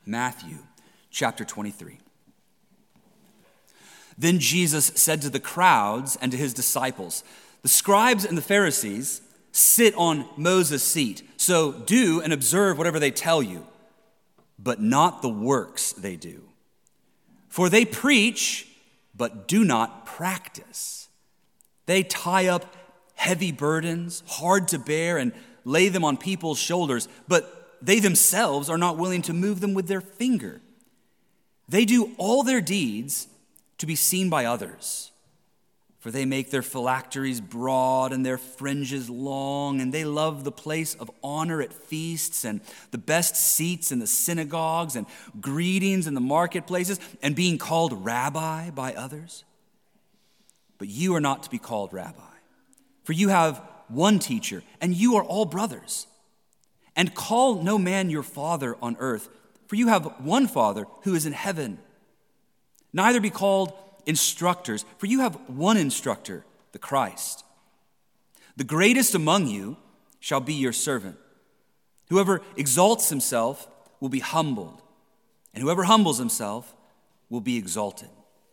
Matthew chapter 23. Then Jesus said to the crowds and to his disciples, "The scribes and the Pharisees sit on Moses' seat, so do and observe whatever they tell you, but not the works they do. For they preach, but do not practice. They tie up heavy burdens, hard to bear, and lay them on people's shoulders, but they themselves are not willing to move them with their finger. They do all their deeds to be seen by others. For they make their phylacteries broad and their fringes long, and they love the place of honor at feasts and the best seats in the synagogues and greetings in the marketplaces and being called rabbi by others. But you are not to be called rabbi, for you have one teacher, and you are all brothers. And call no man your father on earth, for you have one Father who is in heaven. Neither be called instructors, for you have one instructor, the Christ. The greatest among you shall be your servant. Whoever exalts himself will be humbled, and whoever humbles himself will be exalted.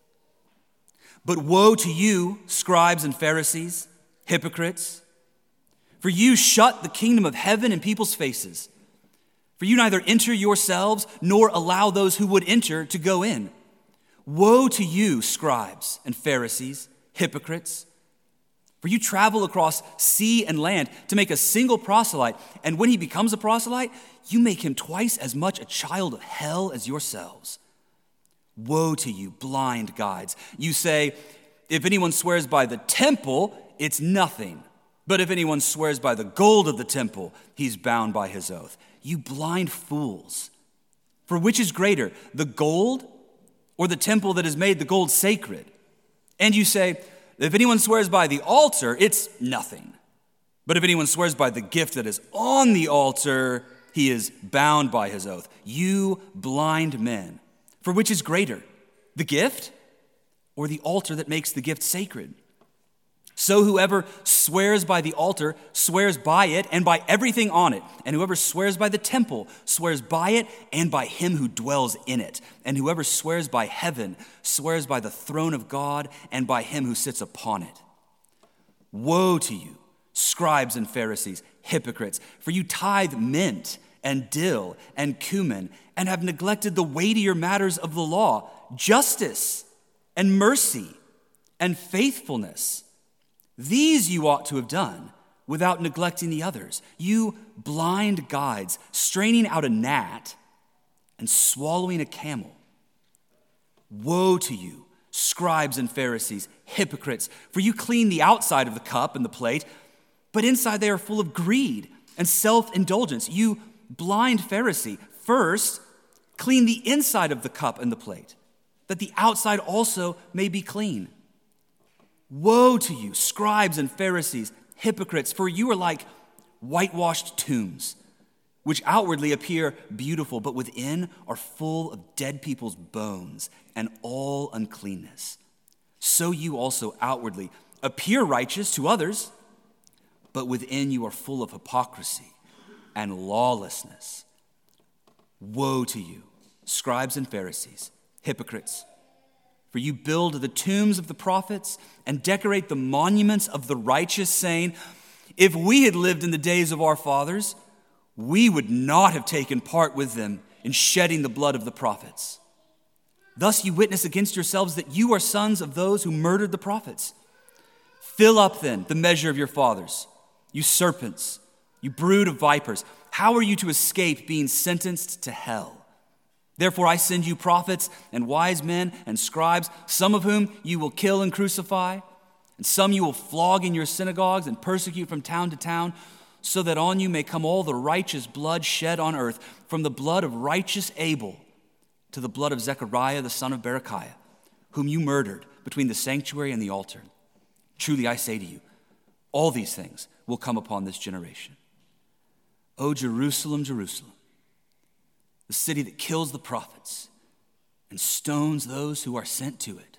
But woe to you, scribes and Pharisees, hypocrites! For you shut the kingdom of heaven in people's faces. For you neither enter yourselves nor allow those who would enter to go in. Woe to you, scribes and Pharisees, hypocrites! For you travel across sea and land to make a single proselyte, and when he becomes a proselyte, you make him twice as much a child of hell as yourselves. Woe to you, blind guides! You say, if anyone swears by the temple, it's nothing. But if anyone swears by the gold of the temple, he's bound by his oath. You blind fools! For which is greater, the gold or the temple that has made the gold sacred? And you say, if anyone swears by the altar, it's nothing. But if anyone swears by the gift that is on the altar, he is bound by his oath. You blind men! For which is greater, the gift or the altar that makes the gift sacred? So whoever swears by the altar swears by it and by everything on it. And whoever swears by the temple swears by it and by him who dwells in it. And whoever swears by heaven swears by the throne of God and by him who sits upon it. Woe to you, scribes and Pharisees, hypocrites! For you tithe mint and dill and cumin and have neglected the weightier matters of the law, justice and mercy and faithfulness. These you ought to have done without neglecting the others. You blind guides, straining out a gnat and swallowing a camel. Woe to you, scribes and Pharisees, hypocrites! For you clean the outside of the cup and the plate, but inside they are full of greed and self-indulgence. You blind Pharisee, first clean the inside of the cup and the plate, that the outside also may be clean. Woe to you, scribes and Pharisees, hypocrites! For you are like whitewashed tombs, which outwardly appear beautiful, but within are full of dead people's bones and all uncleanness. So you also outwardly appear righteous to others, but within you are full of hypocrisy and lawlessness. Woe to you, scribes and Pharisees, hypocrites! For you build the tombs of the prophets and decorate the monuments of the righteous, saying, if we had lived in the days of our fathers, we would not have taken part with them in shedding the blood of the prophets. Thus you witness against yourselves that you are sons of those who murdered the prophets. Fill up then the measure of your fathers, you serpents, you brood of vipers. How are you to escape being sentenced to hell? Therefore I send you prophets and wise men and scribes, some of whom you will kill and crucify, and some you will flog in your synagogues and persecute from town to town, so that on you may come all the righteous blood shed on earth, from the blood of righteous Abel to the blood of Zechariah the son of Berechiah, whom you murdered between the sanctuary and the altar. Truly I say to you, all these things will come upon this generation. O Jerusalem, Jerusalem, the city that kills the prophets and stones those who are sent to it.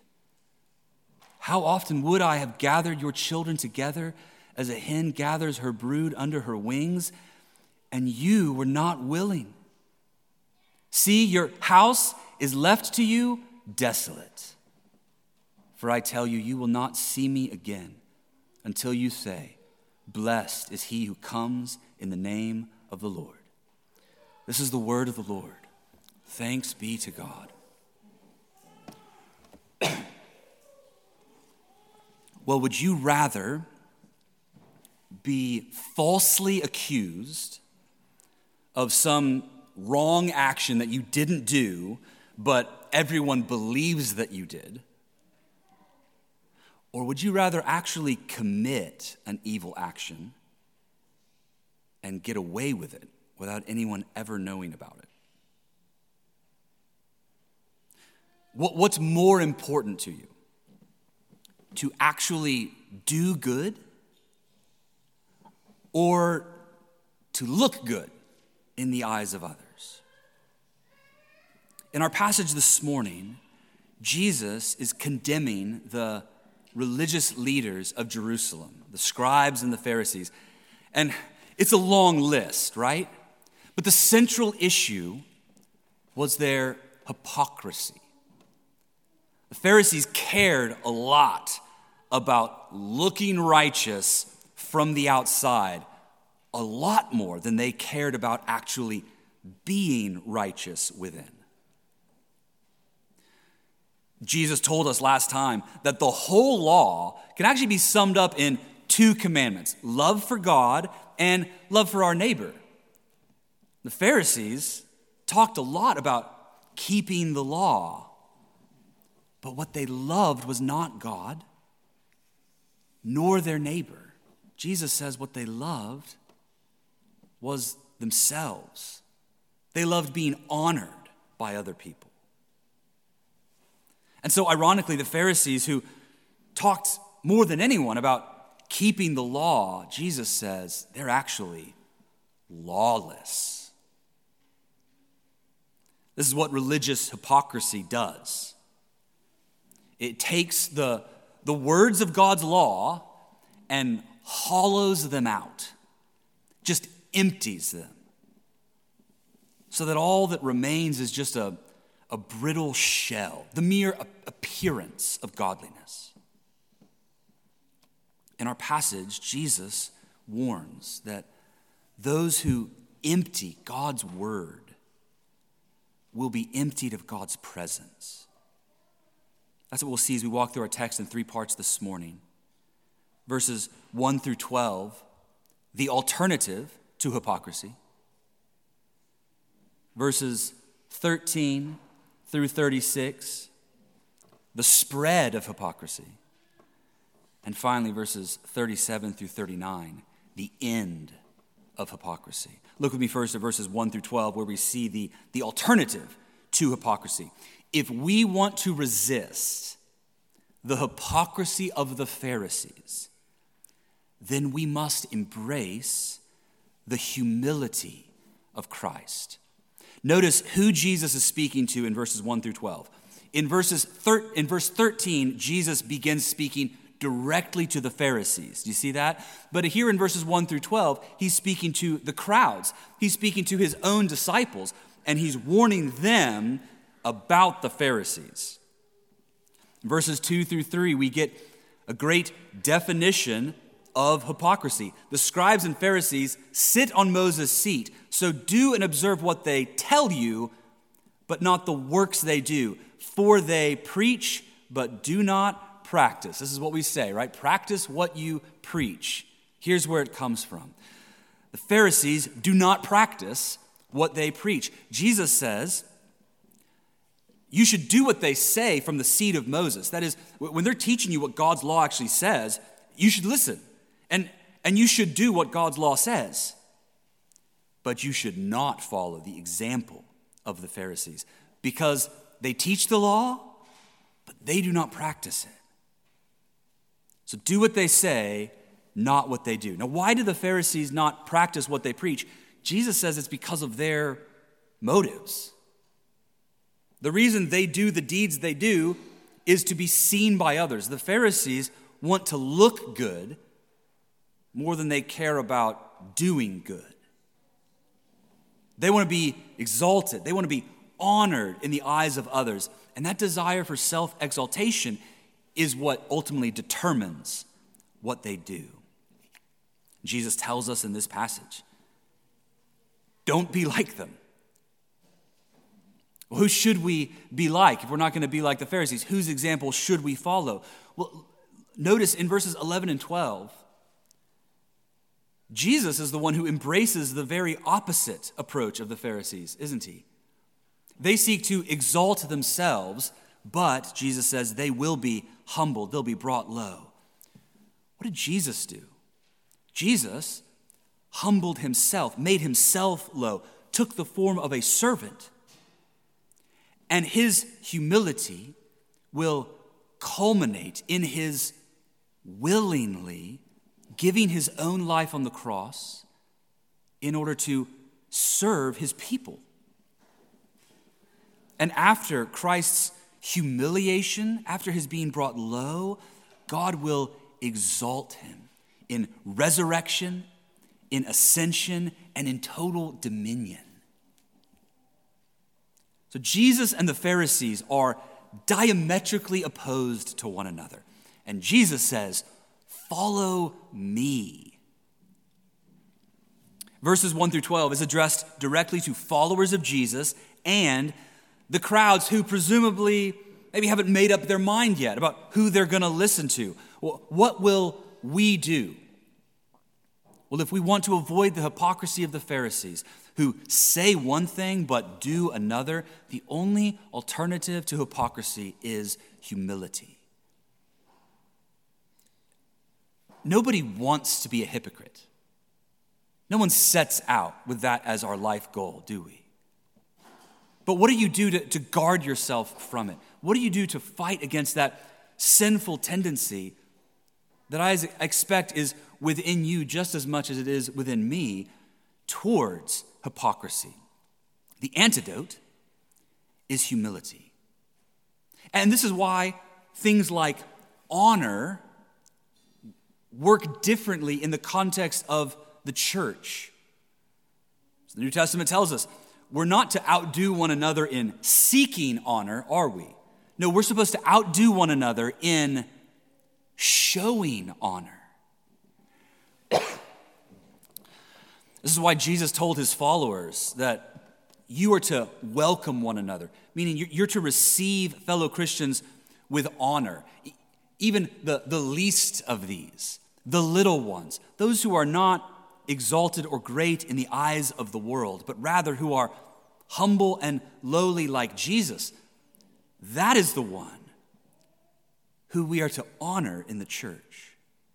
How often would I have gathered your children together as a hen gathers her brood under her wings, and you were not willing. See, your house is left to you desolate. For I tell you, you will not see me again until you say, 'Blessed is he who comes in the name of the Lord.'" This is the word of the Lord. Thanks be to God. Well, would you rather be falsely accused of some wrong action that you didn't do, but everyone believes that you did? Or would you rather actually commit an evil action and get away with it without anyone ever knowing about it? What's more important to you? To actually do good or to look good in the eyes of others? In our passage this morning, Jesus is condemning the religious leaders of Jerusalem, the scribes and the Pharisees. And it's a long list, right? But the central issue was their hypocrisy. The Pharisees cared a lot about looking righteous from the outside, a lot more than they cared about actually being righteous within. Jesus told us last time that the whole law can actually be summed up in two commandments: love for God and love for our neighbor. The Pharisees talked a lot about keeping the law, but what they loved was not God, nor their neighbor. Jesus says what they loved was themselves. They loved being honored by other people. And so ironically, the Pharisees, who talked more than anyone about keeping the law, Jesus says they're actually lawless. This is what religious hypocrisy does. It takes the words of God's law and hollows them out, just empties them, so that all that remains is just a brittle shell, the mere appearance of godliness. In our passage, Jesus warns that those who empty God's word will be emptied of God's presence. That's what we'll see as we walk through our text in three parts this morning. Verses 1 through 12, the alternative to hypocrisy. Verses 13 through 36, the spread of hypocrisy. And finally, verses 37 through 39, the end of hypocrisy. Look with me first at verses 1 through 12, where we see the alternative to hypocrisy. If we want to resist the hypocrisy of the Pharisees, then we must embrace the humility of Christ. Notice who Jesus is speaking to in verses 1 through 12. In verse 13, Jesus begins speaking directly to the Pharisees. Do you see that? But here in verses 1 through 12, he's speaking to the crowds. He's speaking to his own disciples, and he's warning them about the Pharisees. In verses 2 through 3, we get a great definition of hypocrisy. The scribes and Pharisees sit on Moses' seat, so do and observe what they tell you, but not the works they do. For they preach, but do not practice. This is what we say, right? Practice what you preach. Here's where it comes from. The Pharisees do not practice what they preach. Jesus says, you should do what they say from the seat of Moses. That is, when they're teaching you what God's law actually says, you should listen. And you should do what God's law says. But you should not follow the example of the Pharisees, because they teach the law, but they do not practice it. So do what they say, not what they do. Now, why do the Pharisees not practice what they preach? Jesus says it's because of their motives. The reason they do the deeds they do is to be seen by others. The Pharisees want to look good more than they care about doing good. They want to be exalted. They want to be honored in the eyes of others. And that desire for self-exaltation is what ultimately determines what they do. Jesus tells us in this passage, don't be like them. Well, who should we be like if we're not going to be like the Pharisees? Whose example should we follow? Well, notice in verses 11 and 12, Jesus is the one who embraces the very opposite approach of the Pharisees, isn't he? They seek to exalt themselves, but Jesus says they will be humbled, they'll be brought low. What did Jesus do? Jesus humbled himself, made himself low, took the form of a servant. And his humility will culminate in his willingly giving his own life on the cross in order to serve his people. And after Christ's humiliation, after his being brought low, God will exalt him in resurrection, in ascension, and in total dominion. So Jesus and the Pharisees are diametrically opposed to one another. And Jesus says, follow me. Verses 1 through 12 is addressed directly to followers of Jesus and the crowds who presumably maybe haven't made up their mind yet about who they're going to listen to. Well, what will we do? Well, if we want to avoid the hypocrisy of the Pharisees, who say one thing but do another, the only alternative to hypocrisy is humility. Nobody wants to be a hypocrite. No one sets out with that as our life goal, do we? But what do you do to guard yourself from it? What do you do to fight against that sinful tendency that I expect is within you just as much as it is within me towards hypocrisy? The antidote is humility. And this is why things like honor work differently in the context of the church. So the New Testament tells us we're not to outdo one another in seeking honor, are we? No, we're supposed to outdo one another in showing honor. This is why Jesus told his followers that you are to welcome one another, meaning you're to receive fellow Christians with honor. Even the least of these, the little ones, those who are not exalted or great in the eyes of the world, but rather who are humble and lowly like Jesus. That is the one who we are to honor in the church.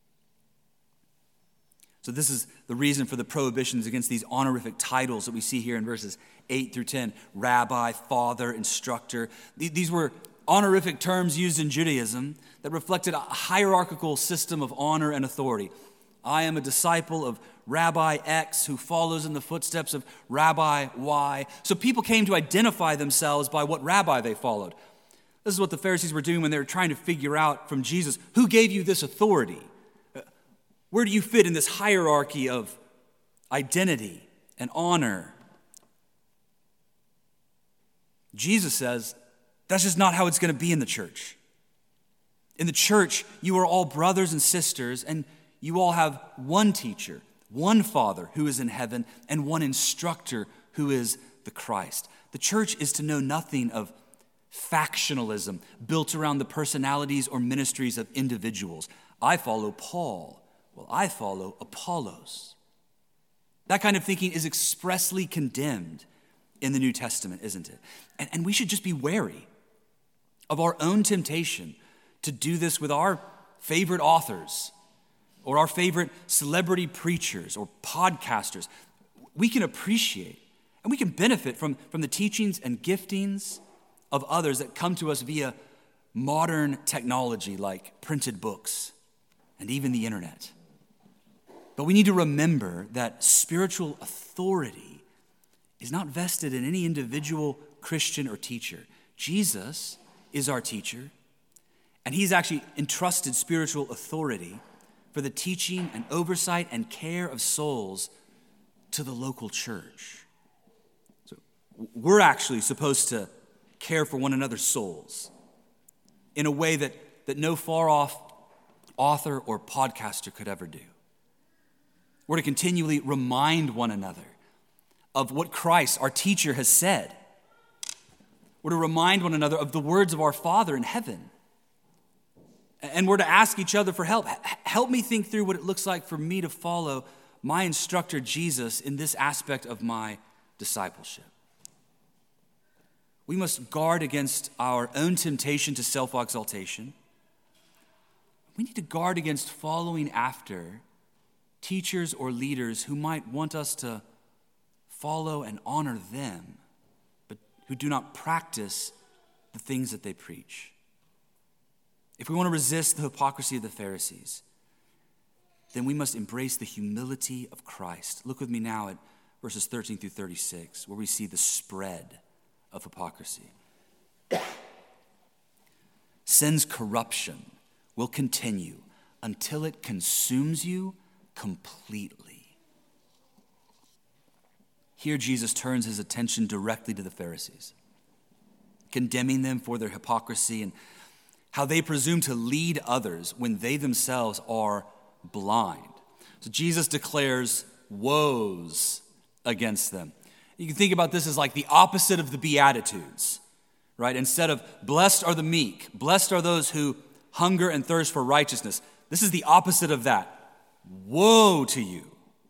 So this is the reason for the prohibitions against these honorific titles that we see here in verses 8 through 10. Rabbi, father, instructor. These were honorific terms used in Judaism that reflected a hierarchical system of honor and authority. I am a disciple of Rabbi X who follows in the footsteps of Rabbi Y. So people came to identify themselves by what rabbi they followed. This is what the Pharisees were doing when they were trying to figure out from Jesus, who gave you this authority? Where do you fit in this hierarchy of identity and honor? Jesus says, that's just not how it's going to be in the church. In the church, you are all brothers and sisters, and you all have one teacher, one Father who is in heaven, and one instructor who is the Christ. The church is to know nothing of factionalism built around the personalities or ministries of individuals. I follow Paul. Well, I follow Apollos. That kind of thinking is expressly condemned in the New Testament, isn't it? And we should just be wary of our own temptation to do this with our favorite authors or our favorite celebrity preachers or podcasters. We can appreciate and we can benefit from the teachings and giftings of others that come to us via modern technology like printed books and even the internet. But we need to remember that spiritual authority is not vested in any individual Christian or teacher. Jesus is our teacher, and he's actually entrusted spiritual authority for the teaching and oversight and care of souls to the local church. So we're actually supposed to care for one another's souls in a way that no far-off author or podcaster could ever do. We're to continually remind one another of what Christ, our teacher, has said. We're to remind one another of the words of our Father in heaven. And we're to ask each other for help. Help me think through what it looks like for me to follow my instructor, Jesus, in this aspect of my discipleship. We must guard against our own temptation to self-exaltation. We need to guard against following after teachers or leaders who might want us to follow and honor them, but who do not practice the things that they preach. If we want to resist the hypocrisy of the Pharisees, then we must embrace the humility of Christ. Look with me now at verses 13 through 36, where we see the spread of hypocrisy. Sin's corruption will continue until it consumes you completely. Here Jesus turns his attention directly to the Pharisees, condemning them for their hypocrisy and how they presume to lead others when they themselves are blind. So Jesus declares woes against them. You can think about this as like the opposite of the Beatitudes, right? Instead of blessed are the meek, blessed are those who hunger and thirst for righteousness. This is the opposite of that. Woe to you.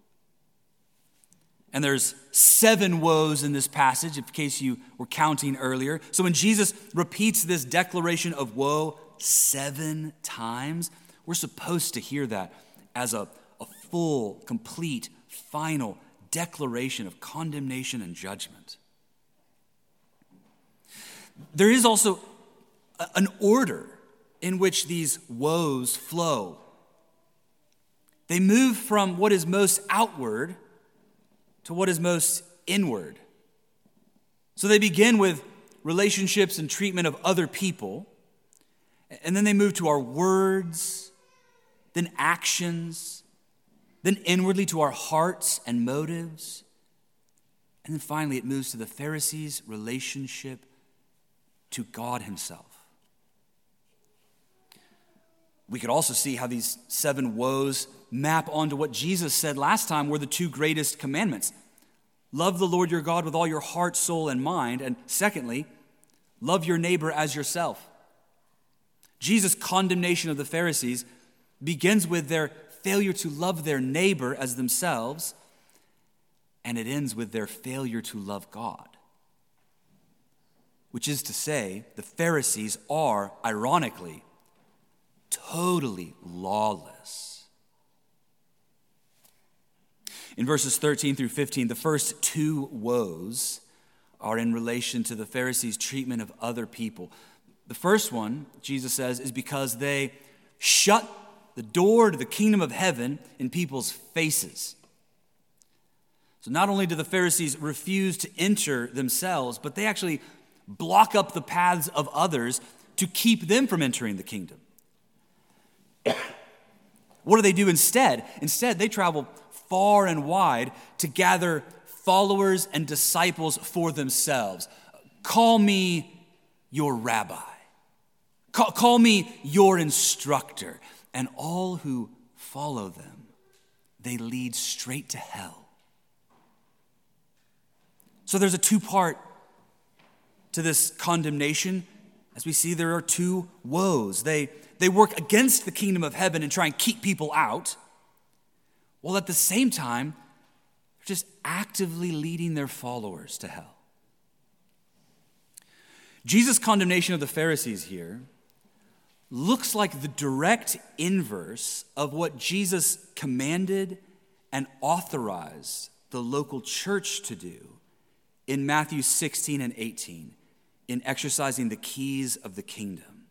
And there's 7 woes in this passage, in case you were counting earlier. So when Jesus repeats this declaration of woe 7 times, we're supposed to hear that as a full, complete, final declaration of condemnation and judgment. There is also an order in which these woes flow. They move from what is most outward to what is most inward. So they begin with relationships and treatment of other people, and then they move to our words, then actions, then inwardly to our hearts and motives, and then finally it moves to the Pharisees' relationship to God himself. We could also see how these 7 woes map onto what Jesus said last time were the 2 greatest commandments. Love the Lord your God with all your heart, soul, and mind. And secondly, love your neighbor as yourself. Jesus' condemnation of the Pharisees begins with their failure to love their neighbor as themselves, and it ends with their failure to love God. Which is to say, the Pharisees are, ironically, totally lawless. In verses 13 through 15, the first 2 woes are in relation to the Pharisees' treatment of other people. The first one, Jesus says, is because they shut the door to the kingdom of heaven in people's faces. So not only do the Pharisees refuse to enter themselves, but they actually block up the paths of others to keep them from entering the kingdom. What do they do instead? Instead, they travel far and wide to gather followers and disciples for themselves. Call me your rabbi. Call me your instructor. And all who follow them, they lead straight to hell. So there's a 2-part to this condemnation. As we see, there are 2 woes. They work against the kingdom of heaven and try and keep people out, while at the same time, they're just actively leading their followers to hell. Jesus' condemnation of the Pharisees here looks like the direct inverse of what Jesus commanded and authorized the local church to do in Matthew 16 and 18 in exercising the keys of the kingdom.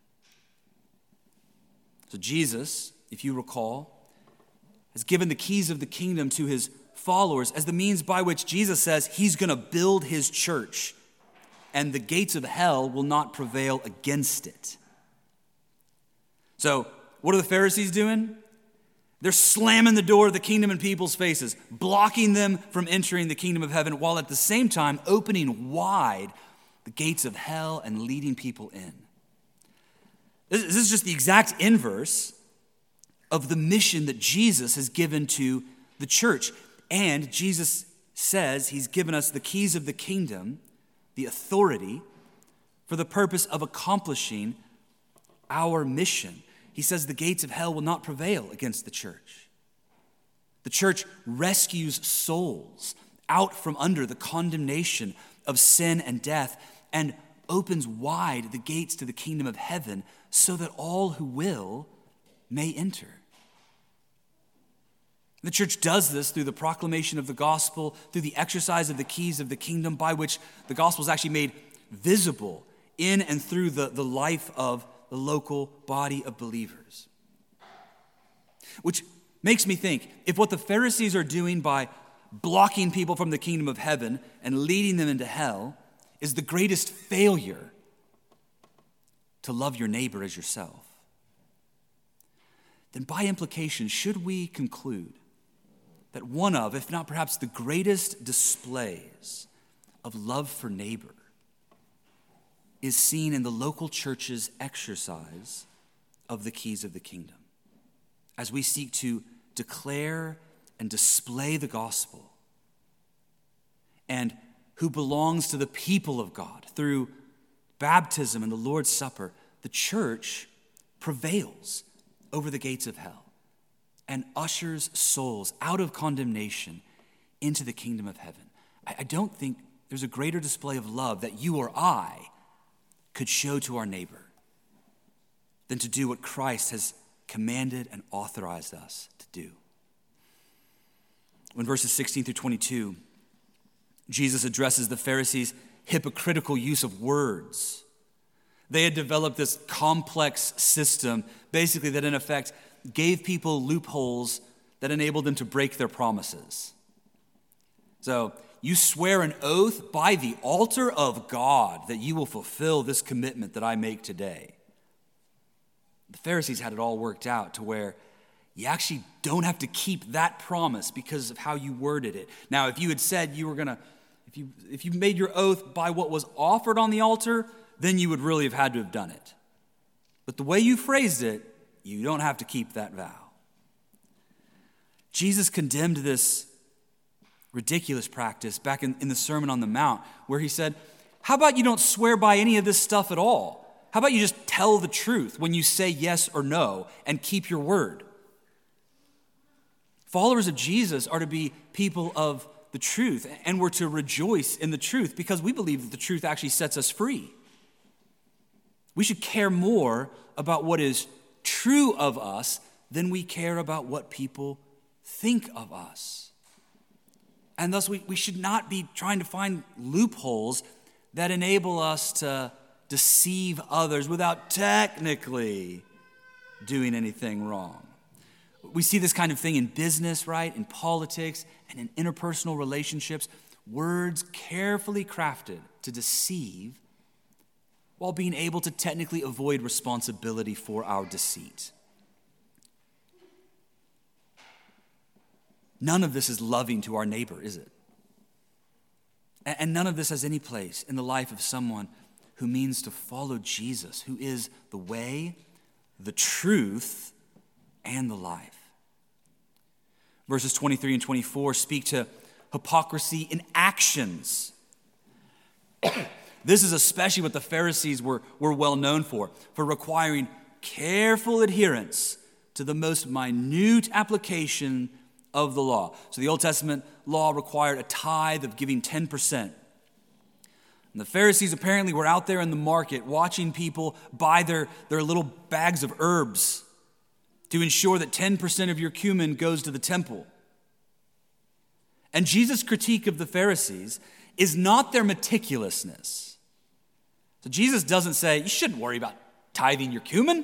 So Jesus, if you recall, has given the keys of the kingdom to his followers as the means by which Jesus says he's going to build his church and the gates of hell will not prevail against it. So what are the Pharisees doing? They're slamming the door of the kingdom in people's faces, blocking them from entering the kingdom of heaven, while at the same time opening wide the gates of hell and leading people in. This is just the exact inverse of the mission that Jesus has given to the church. And Jesus says he's given us the keys of the kingdom, the authority, for the purpose of accomplishing our mission. He says the gates of hell will not prevail against the church. The church rescues souls out from under the condemnation of sin and death and opens wide the gates to the kingdom of heaven so that all who will may enter. The church does this through the proclamation of the gospel, through the exercise of the keys of the kingdom, by which the gospel is actually made visible in and through the life of the local body of believers. Which makes me think, if what the Pharisees are doing by blocking people from the kingdom of heaven and leading them into hell is the greatest failure to love your neighbor as yourself, then by implication, should we conclude that one of, if not perhaps the greatest displays of love for neighbor is seen in the local church's exercise of the keys of the kingdom, as we seek to declare and display the gospel, and who belongs to the people of God through baptism and the Lord's Supper. The church prevails over the gates of hell and ushers souls out of condemnation into the kingdom of heaven. I don't think there's a greater display of love that you or I could show to our neighbor than to do what Christ has commanded and authorized us to do. When verses 16 through 22, Jesus addresses the Pharisees' hypocritical use of words. They had developed this complex system, basically, that in effect gave people loopholes that enabled them to break their promises. So, you swear an oath by the altar of God that you will fulfill this commitment that I make today. The Pharisees had it all worked out to where you actually don't have to keep that promise because of how you worded it. Now, if you had said you were going to, if you made your oath by what was offered on the altar, then you would really have had to have done it. But the way you phrased it, you don't have to keep that vow. Jesus condemned this ridiculous practice back in the Sermon on the Mount, where he said, how about you don't swear by any of this stuff at all? How about you just tell the truth when you say yes or no and keep your word? Followers of Jesus are to be people of the truth, and we're to rejoice in the truth because we believe that the truth actually sets us free. We should care more about what is true of us than we care about what people think of us. And thus we should not be trying to find loopholes that enable us to deceive others without technically doing anything wrong. We see this kind of thing in business, right? In politics and in interpersonal relationships. Words carefully crafted to deceive while being able to technically avoid responsibility for our deceit. None of this is loving to our neighbor, is it? And none of this has any place in the life of someone who means to follow Jesus, who is the way, the truth, and the life. Verses 23 and 24 speak to hypocrisy in actions. This is especially what the Pharisees were well known for requiring careful adherence to the most minute application of the law. So the Old Testament law required a tithe of giving 10%. And the Pharisees apparently were out there in the market watching people buy their little bags of herbs to ensure that 10% of your cumin goes to the temple. And Jesus' critique of the Pharisees is not their meticulousness. So Jesus doesn't say, you shouldn't worry about tithing your cumin.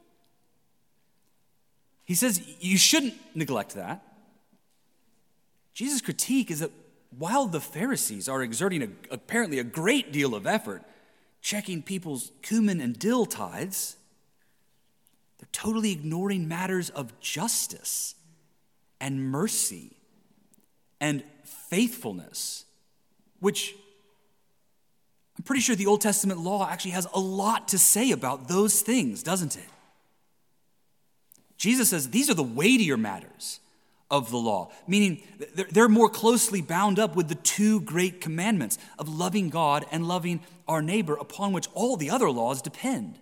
He says, you shouldn't neglect that. Jesus' critique is that while the Pharisees are exerting apparently a great deal of effort checking people's cumin and dill tithes, they're totally ignoring matters of justice and mercy and faithfulness, which I'm pretty sure the Old Testament law actually has a lot to say about those things, doesn't it? Jesus says these are the weightier matters of the law, meaning they're more closely bound up with the two great commandments of loving God and loving our neighbor, upon which all the other laws depend.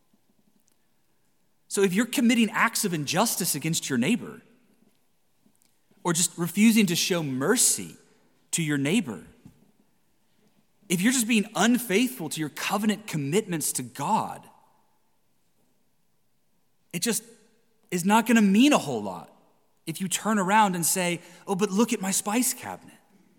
So if you're committing acts of injustice against your neighbor, or just refusing to show mercy to your neighbor, if you're just being unfaithful to your covenant commitments to God, it just is not going to mean a whole lot if you turn around and say, oh, but look at my spice cabinet.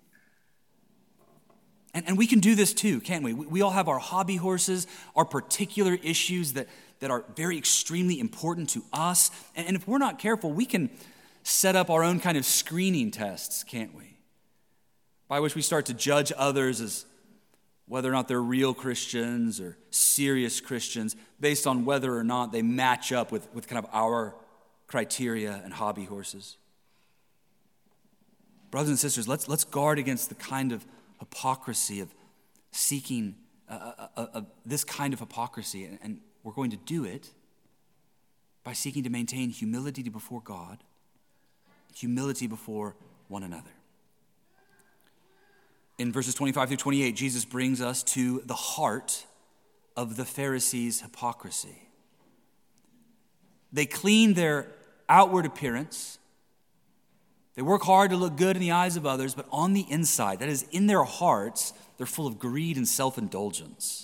And we can do this too, can't we? We all have our hobby horses, our particular issues that are very extremely important to us. And if we're not careful, we can set up our own kind of screening tests, can't we? By which we start to judge others as whether or not they're real Christians or serious Christians based on whether or not they match up with kind of our criteria and hobby horses. Brothers and sisters, let's guard against the kind of hypocrisy of seeking this kind of hypocrisy, and we're going to do it by seeking to maintain humility before God, humility before one another. In verses 25 through 28, Jesus brings us to the heart of the Pharisees' hypocrisy. They clean their outward appearance. They work hard to look good in the eyes of others, but on the inside, that is, in their hearts, they're full of greed and self-indulgence.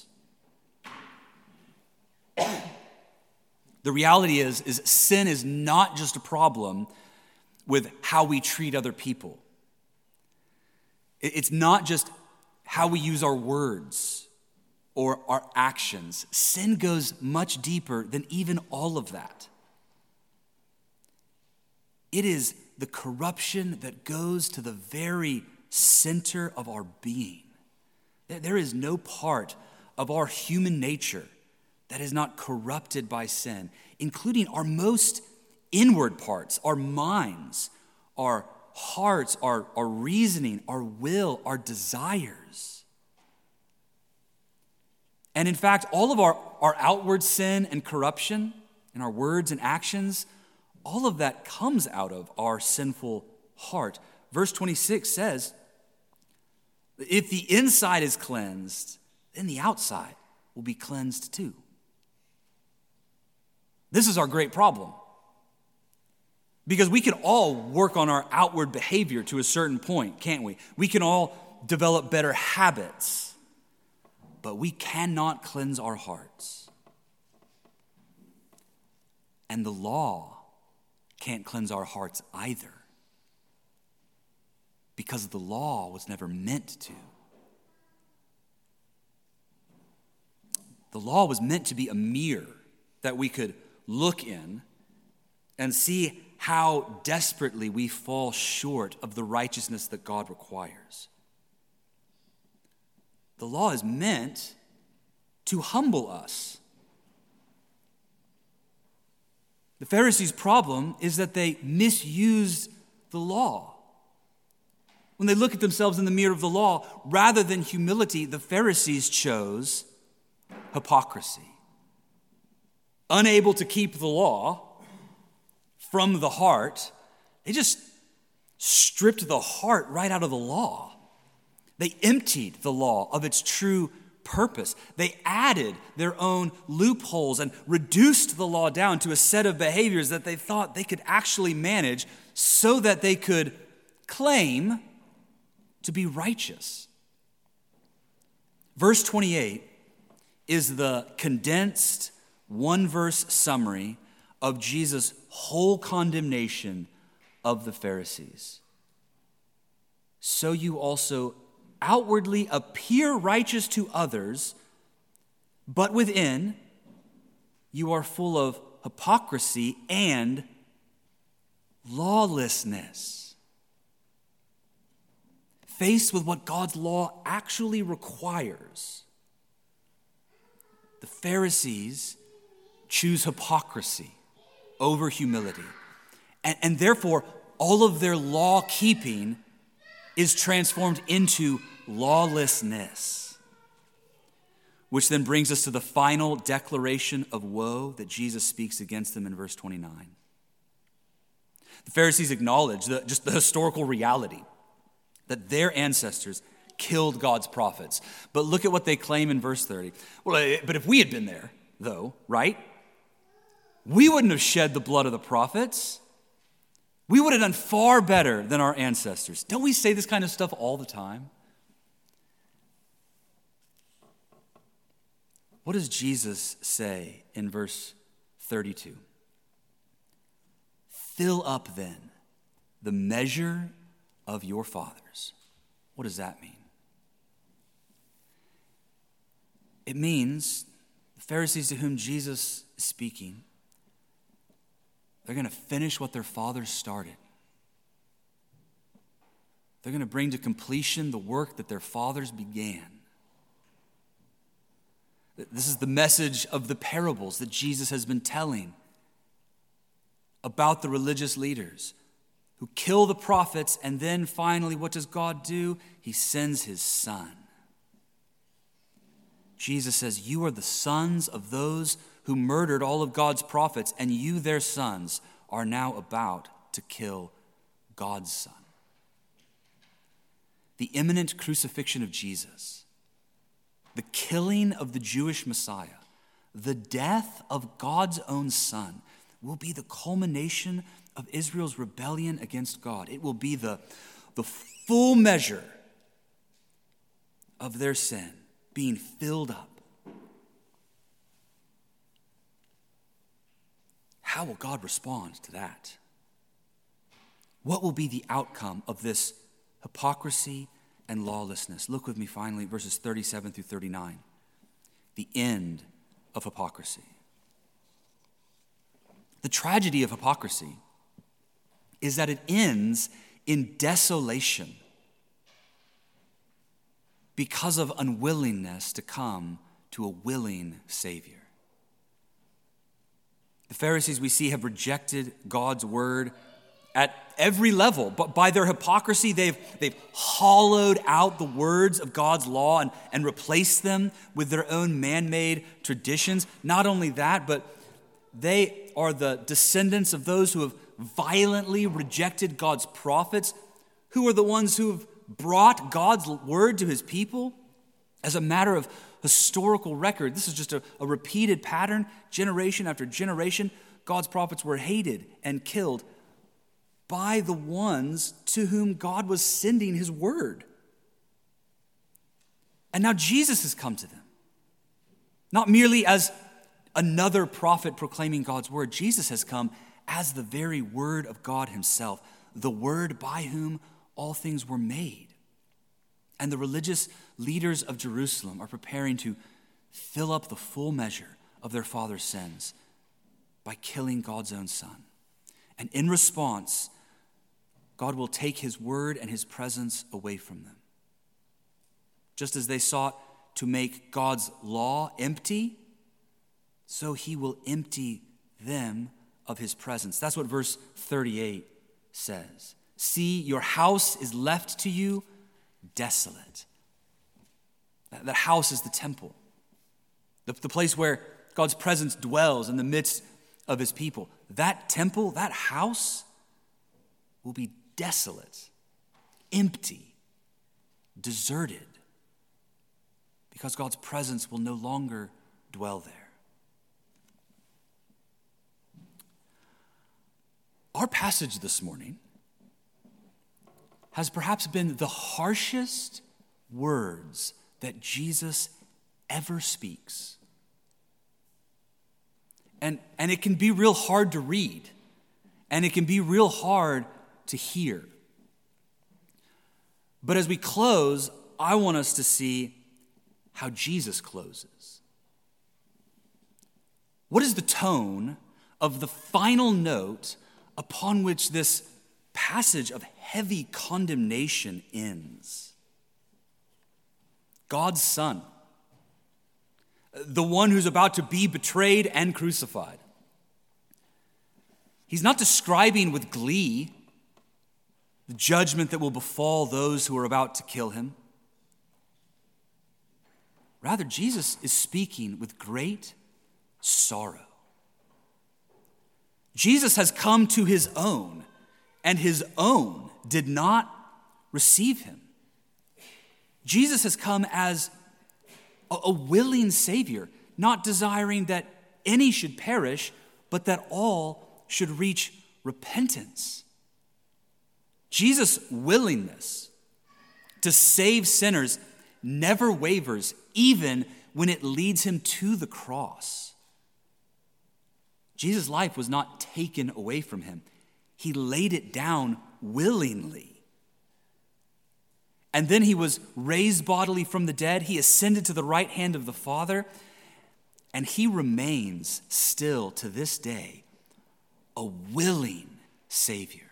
The reality is sin is not just a problem with how we treat other people. It's not just how we use our words or our actions. Sin goes much deeper than even all of that. It is the corruption that goes to the very center of our being. There is no part of our human nature that is not corrupted by sin, including our most inward parts, our minds, our hearts, our reasoning, our will, our desires. And in fact, all of our outward sin and corruption in our words and actions, all of that comes out of our sinful heart. Verse 26 says, if the inside is cleansed, then the outside will be cleansed too. This is our great problem. Because we can all work on our outward behavior to a certain point, can't we? We can all develop better habits, but we cannot cleanse our hearts. And the law can't cleanse our hearts either, because the law was never meant to. The law was meant to be a mirror that we could look in and see how desperately we fall short of the righteousness that God requires. The law is meant to humble us. The Pharisees' problem is that they misused the law. When they look at themselves in the mirror of the law, rather than humility, the Pharisees chose hypocrisy. Unable to keep the law from the heart, they just stripped the heart right out of the law. They emptied the law of its true purpose. They added their own loopholes and reduced the law down to a set of behaviors that they thought they could actually manage so that they could claim to be righteous. Verse 28 is the condensed one-verse summary of Jesus' whole condemnation of the Pharisees. So you also outwardly appear righteous to others, but within you are full of hypocrisy and lawlessness. Faced with what God's law actually requires, the Pharisees choose hypocrisy over humility. And therefore, all of their law keeping is transformed into lawlessness. Which then brings us to the final declaration of woe that Jesus speaks against them in verse 29. The Pharisees acknowledge just the historical reality that their ancestors killed God's prophets. But look at what they claim in verse 30. Well, but if we had been there, though, right? We wouldn't have shed the blood of the prophets. We would have done far better than our ancestors. Don't we say this kind of stuff all the time? What does Jesus say in verse 32? Fill up then the measure of your fathers. What does that mean? It means the Pharisees to whom Jesus is speaking, they're going to finish what their fathers started. They're going to bring to completion the work that their fathers began. This is the message of the parables that Jesus has been telling about the religious leaders who kill the prophets, and then finally, what does God do? He sends his Son. Jesus says, you are the sons of those who murdered all of God's prophets, and you, their sons, are now about to kill God's Son. The imminent crucifixion of Jesus, the killing of the Jewish Messiah, the death of God's own Son will be the culmination of Israel's rebellion against God. It will be the full measure of their sin being filled up. How will God respond to that? What will be the outcome of this hypocrisy and lawlessness? Look with me finally, verses 37 through 39. The end of hypocrisy. The tragedy of hypocrisy is that it ends in desolation because of unwillingness to come to a willing Savior. The Pharisees, we see, have rejected God's word at every level, but by their hypocrisy, they've hollowed out the words of God's law and replaced them with their own man-made traditions. Not only that, but they are the descendants of those who have violently rejected God's prophets, who are the ones who have brought God's word to his people as a matter of historical record. This is just a repeated pattern, generation after generation. God's prophets were hated and killed by the ones to whom God was sending his word. And now Jesus has come to them, not merely as another prophet proclaiming God's word. Jesus has come as the very word of God himself, the word by whom all things were made. And the religious leaders of Jerusalem are preparing to fill up the full measure of their father's sins by killing God's own Son. And in response, God will take his word and his presence away from them. Just as they sought to make God's law empty, so he will empty them of his presence. That's what verse 38 says. See, your house is left to you desolate. That house is the temple, the place where God's presence dwells in the midst of his people. That temple, that house, will be desolate, empty, deserted, because God's presence will no longer dwell there. Our passage this morning has perhaps been the harshest words that Jesus ever speaks. And it can be real hard to read, and it can be real hard to hear. But as we close, I want us to see how Jesus closes. What is the tone of the final note upon which this passage of heavy condemnation ends? God's Son, the one who's about to be betrayed and crucified. He's not describing with glee the judgment that will befall those who are about to kill him. Rather, Jesus is speaking with great sorrow. Jesus has come to his own, and his own did not receive him. Jesus has come as a willing Savior, not desiring that any should perish, but that all should reach repentance. Jesus' willingness to save sinners never wavers, even when it leads him to the cross. Jesus' life was not taken away from him. He laid it down willingly. And then he was raised bodily from the dead. He ascended to the right hand of the Father. And he remains still to this day a willing Savior,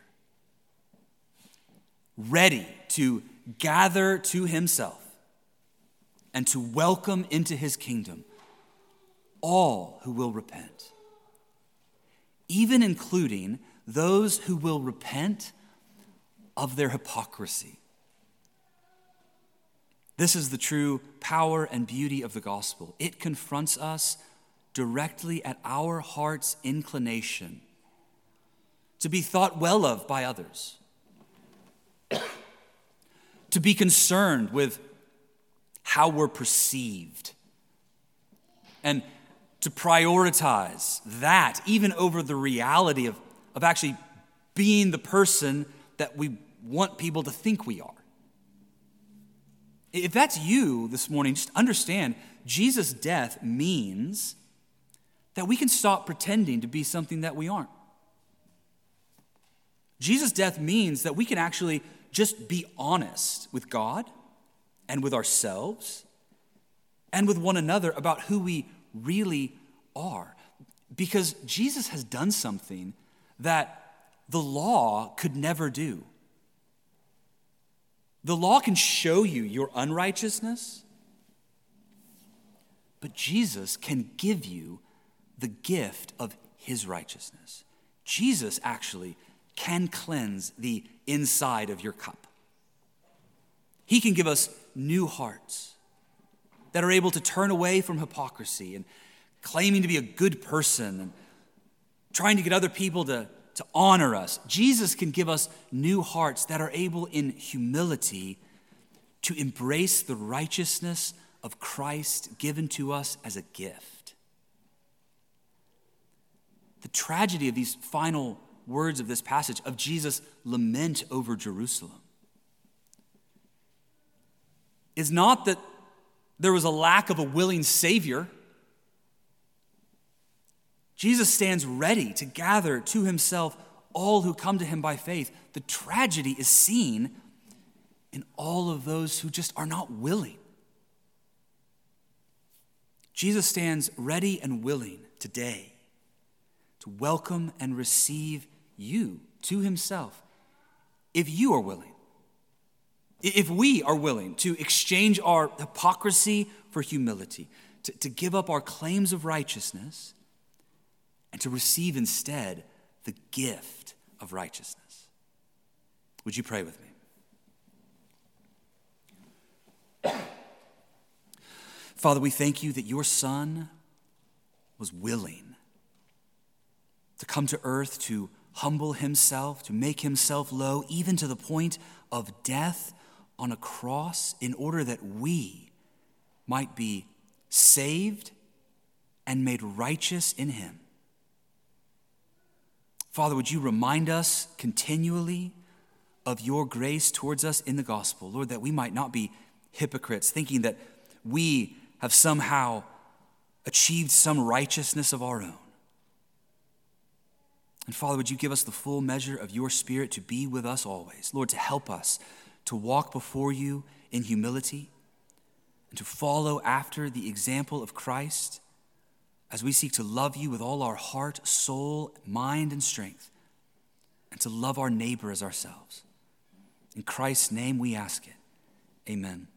ready to gather to himself and to welcome into his kingdom all who will repent, even including those who will repent of their hypocrisy. This is the true power and beauty of the gospel. It confronts us directly at our heart's inclination to be thought well of by others, to be concerned with how we're perceived, and to prioritize that even over the reality of actually being the person that we want people to think we are. If that's you this morning, just understand Jesus' death means that we can stop pretending to be something that we aren't. Jesus' death means that we can actually just be honest with God and with ourselves and with one another about who we really are. Because Jesus has done something that the law could never do. The law can show you your unrighteousness, but Jesus can give you the gift of his righteousness. Jesus actually can cleanse the inside of your cup. He can give us new hearts that are able to turn away from hypocrisy and claiming to be a good person and trying to get other people to honor us. Jesus can give us new hearts that are able in humility to embrace the righteousness of Christ given to us as a gift. The tragedy of these final words of this passage, of Jesus' lament over Jerusalem, is not that there was a lack of a willing Savior. Jesus stands ready to gather to himself all who come to him by faith. The tragedy is seen in all of those who just are not willing. Jesus stands ready and willing today to welcome and receive you to himself if you are willing. If we are willing to exchange our hypocrisy for humility, to give up our claims of righteousness, and to receive instead the gift of righteousness. Would you pray with me? Father, we thank you that your Son was willing to come to earth, to humble himself, to make himself low, even to the point of death on a cross, in order that we might be saved and made righteous in him. Father, would you remind us continually of your grace towards us in the gospel, Lord, that we might not be hypocrites, thinking that we have somehow achieved some righteousness of our own. And Father, would you give us the full measure of your Spirit to be with us always, Lord, to help us to walk before you in humility and to follow after the example of Christ as we seek to love you with all our heart, soul, mind, and strength, and to love our neighbor as ourselves. In Christ's name we ask it. Amen.